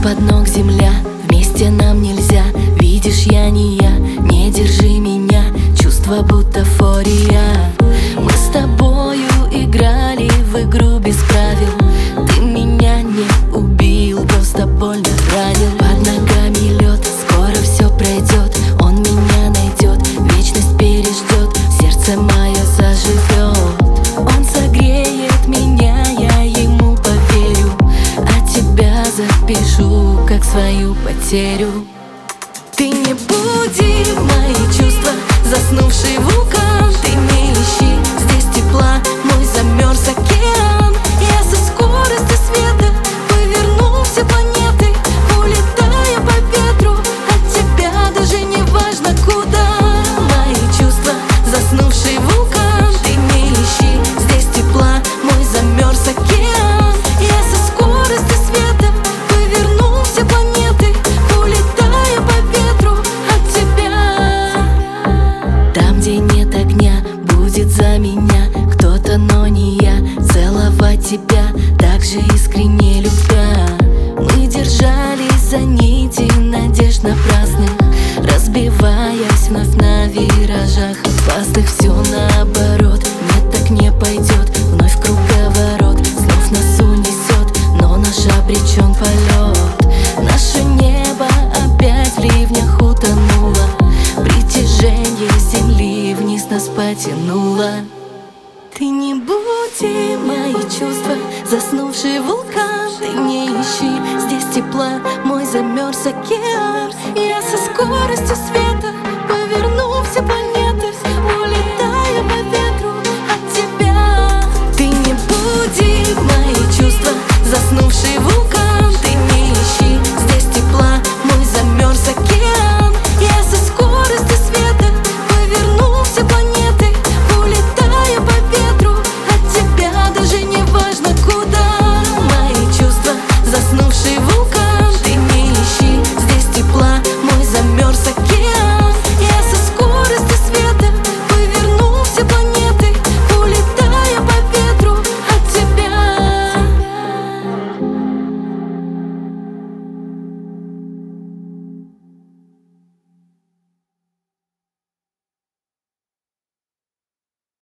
из-под ног земля, вместе нам нельзя. Видишь, я, не держи меня, чувство бутафория. Мы с тобою играли в игру без правил. Ты меня не убил, просто больно ранил. Под ногами лед, скоро все пройдет. Он меня найдет, вечность переждет, сердце мое заживет. Он согреет меня, я ему поверю, а тебя запишу как свою потерю. Ты не буди мои чувства, заснувший вулкан. Ты не ищи здесь тепла, мой замерз океан. Я со скоростью света поверну все планеты, улетая по ветру от тебя, даже не важно куда. Мои чувства, заснувший вулкан. Ты не ищи здесь тепла, мой замерз океан. Я со скоростью света поверну все планеты, улетая по ветру от тебя. Там, где нет огня, будет за меня кто-то, но не я. Целовать тебя так же искренне любя. Мы держались за нити надежд напрасных, разбиваясь вновь на виражах опасных. Все наоборот, нет, так не пойдет. Вновь круговорот, снов нас унесет, но наш обречен полет. Наше небо опять в ливнях утонуло, притяжение земли вниз нас потянуло. Ты не буди мои чувства, заснувший вулкан. Ты не ищи здесь тепла, мой замерз океан. Я со скоростью света